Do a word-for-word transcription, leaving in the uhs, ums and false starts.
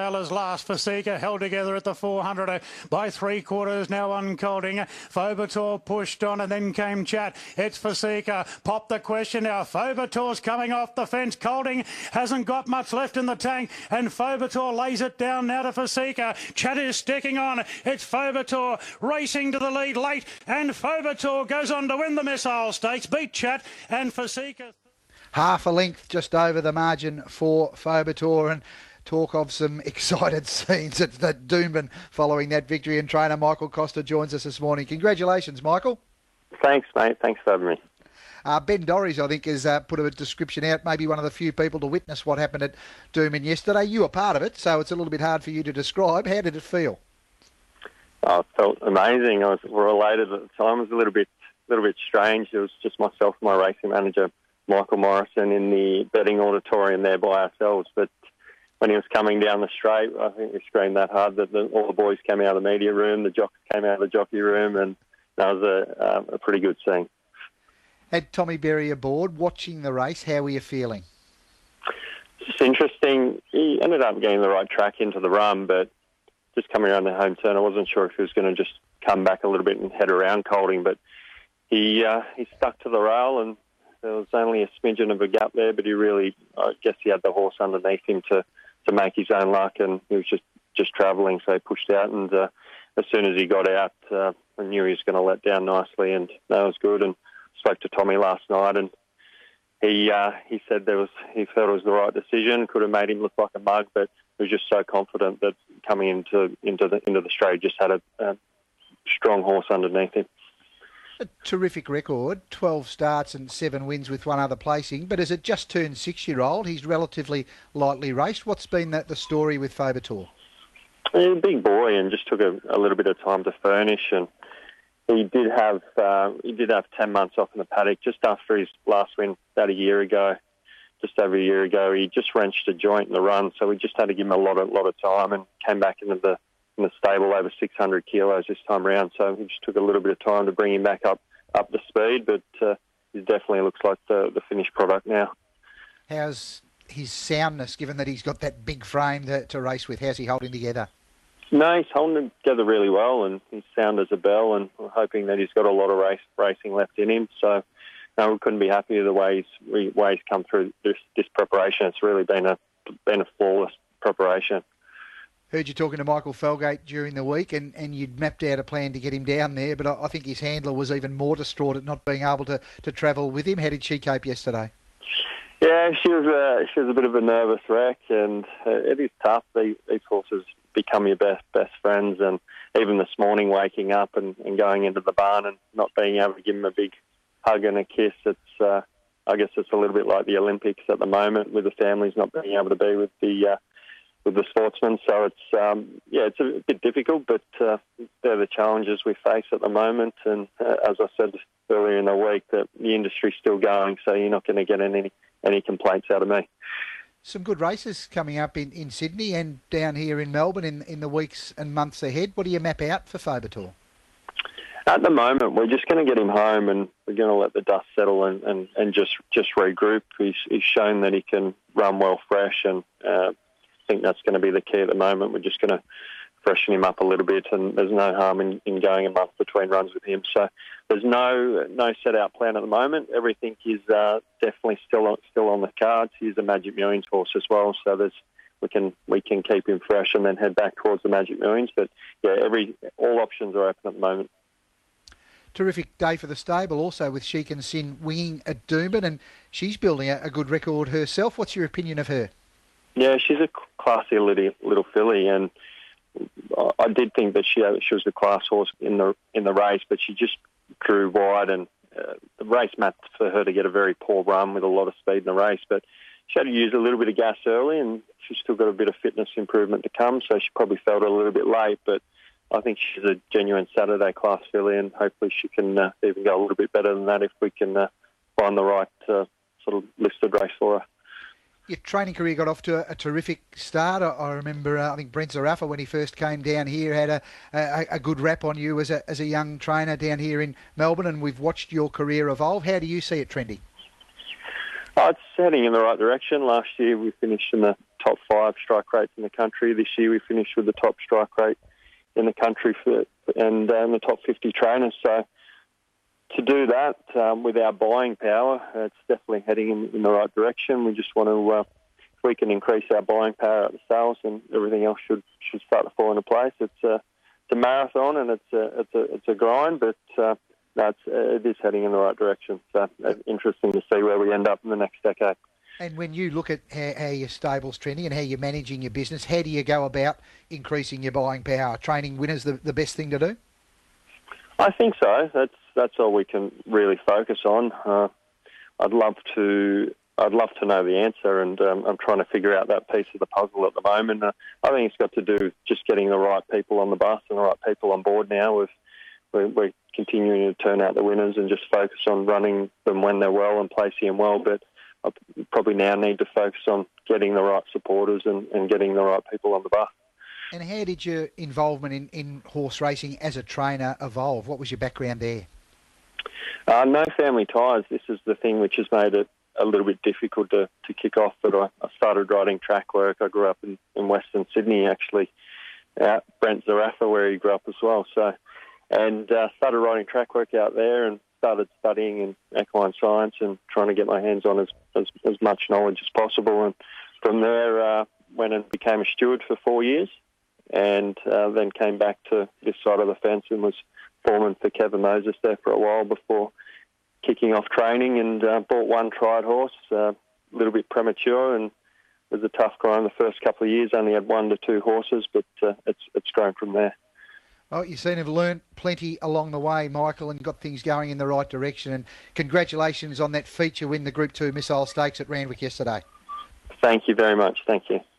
Sailors last. Forsica held together at the four hundred by three quarters now uncolding. Fobator pushed on and then came Chat. It's Forsica. Pop the question now. Fobator's coming off the fence. Colding hasn't got much left in the tank and Fobator lays it down now to Forsica. Chat is sticking on. It's Fobator racing to the lead late and Fobator goes on to win the Missile Stakes. Beat Chat and Forsica. Half a length just over the margin for Fobator, and talk of some excited scenes at, at Doomben following that victory. And trainer Michael Costa joins us this morning. Congratulations, Michael. Thanks, mate. Thanks for having me. Uh, Ben Dorries, I think, has uh, put a description out, maybe one of the few people to witness what happened at Doomben yesterday. You were part of it, so it's a little bit hard for you to describe. How did it feel? Oh, it felt amazing. I was related at the time. It was a little bit, little bit strange. It was just myself and my racing manager, Michael Morrison, in the betting auditorium there by ourselves. But when he was coming down the straight, I think we screamed that hard that the, all the boys came out of the media room, the jocks came out of the jockey room, and that was a, um, a pretty good scene. Had Tommy Berry aboard, watching the race. How were you feeling? It's interesting. He ended up getting the right track into the run, but just coming around the home turn, I wasn't sure if he was going to just come back a little bit and head around Colding, but he uh, he stuck to the rail, and there was only a smidgen of a gap there, but he really, I guess he had the horse underneath him to, to make his own luck, and he was just, just travelling, so he pushed out, and uh, as soon as he got out, uh, I knew he was going to let down nicely, and that was good. And spoke to Tommy last night, and he uh, he said there was he felt it was the right decision. Could have made him look like a mug, but he was just so confident that coming into into the into the straight, just had a, a strong horse underneath him. A terrific record, twelve starts and seven wins with one other placing. But as a just turned six-year-old, he's relatively lightly raced. What's been that the story with Fobator? He's a big boy and just took a, a little bit of time to furnish, and he did have uh, he did have ten months off in the paddock just after his last win about a year ago. Just over a year ago, he just wrenched a joint in the run, so we just had to give him a lot of lot of time, and came back into the in the stable over six hundred kilos this time around. So it just took a little bit of time to bring him back up up to speed, but uh, he definitely looks like the the finished product now. How's his soundness, given that he's got that big frame to, to race with? How's he holding together? No, he's holding together really well, and he's sound as a bell, and we're hoping that he's got a lot of race racing left in him. So no, we couldn't be happier the way he's, way he's come through this, this preparation. It's really been a been a flawless preparation. Heard you talking to Michael Felgate during the week, and, and you'd mapped out a plan to get him down there, but I, I think his handler was even more distraught at not being able to, to travel with him. How did she cope yesterday? Yeah, she was uh, she was a bit of a nervous wreck, and uh, it is tough. These, these horses become your best best friends, and even this morning waking up and, and going into the barn and not being able to give him a big hug and a kiss, it's uh, I guess it's a little bit like the Olympics at the moment, with the families not being able to be with the uh, with the sportsmen. So it's um, yeah, it's a bit difficult, but uh, they're the challenges we face at the moment. And uh, as I said earlier in the week, that the industry's still going, so you're not going to get any any complaints out of me. Some good races coming up in, in Sydney and down here in Melbourne in, in the weeks and months ahead. What do you map out for Fobator? At the moment, we're just going to get him home, and we're going to let the dust settle and, and, and just, just regroup. He's, he's shown that he can run well fresh, and uh, I think that's going to be the key at the moment. We're just going to freshen him up a little bit, and there's no harm in, in going a month between runs with him. So there's no no set out plan at the moment. Everything is uh, definitely still on, still on the cards. He's a Magic Millions horse as well, so there's we can we can keep him fresh and then head back towards the Magic Millions. But yeah, every all options are open at the moment. Terrific day for the stable, also with Sheik and Sin winging at Doomben, and she's building a, a good record herself. What's your opinion of her? Yeah, she's a classy little, little filly, and I did think that she she was the class horse in the in the race, but she just drew wide, and uh, the race mapped for her to get a very poor run with a lot of speed in the race. But she had to use a little bit of gas early, and she's still got a bit of fitness improvement to come, so she probably felt a little bit late. But I think she's a genuine Saturday class filly, and hopefully she can uh, even go a little bit better than that if we can uh, find the right uh, sort of listed race for her. Your training career got off to a, a terrific start. I, I remember, uh, I think Brent Zarafa, when he first came down here, had a, a, a good rap on you as a, as a young trainer down here in Melbourne, and we've watched your career evolve. How do you see it trending? Oh, it's heading in the right direction. Last year we finished in the top five strike rates in the country. This year we finished with the top strike rate in the country for, and um, the top fifty trainers. So to do that um, with our buying power, it's definitely heading in, in the right direction. We just want to, uh, if we can increase our buying power at the sales, and everything else should should start to fall into place. It's a, it's a marathon and it's a it's a it's a grind, but uh, no, it's, it is heading in the right direction. So it's interesting to see where we end up in the next decade. And when you look at how, how your stable's trending and how you're managing your business, how do you go about increasing your buying power? Training winners the, the best thing to do? I think so. That's that's all we can really focus on. Uh, I'd love to I'd love to know the answer, and um, I'm trying to figure out that piece of the puzzle at the moment. Uh, I think it's got to do with just getting the right people on the bus and the right people on board now. We've, we're, we're continuing to turn out the winners and just focus on running them when they're well and placing them well, but I probably now need to focus on getting the right supporters and, and getting the right people on the bus. And how did your involvement in, in horse racing as a trainer evolve? What was your background there? Uh, no family ties. This is the thing which has made it a little bit difficult to, to kick off. But I, I started riding track work. I grew up in, in Western Sydney, actually, out Brent Zarafa, where he grew up as well. So, and uh, started riding track work out there and started studying in equine science and trying to get my hands on as, as, as much knowledge as possible. And from there, uh, went and became a steward for four years. And uh, then came back to this side of the fence and was foreman for Kevin Moses there for a while before kicking off training, and uh, bought one tried horse, uh, a little bit premature, and it was a tough grind the first couple of years. Only had one to two horses, but uh, it's it's grown from there. Well, you seem to have learned plenty along the way, Michael, and got things going in the right direction. And congratulations on that feature win, the Group two Missile Stakes at Randwick yesterday. Thank you very much. Thank you.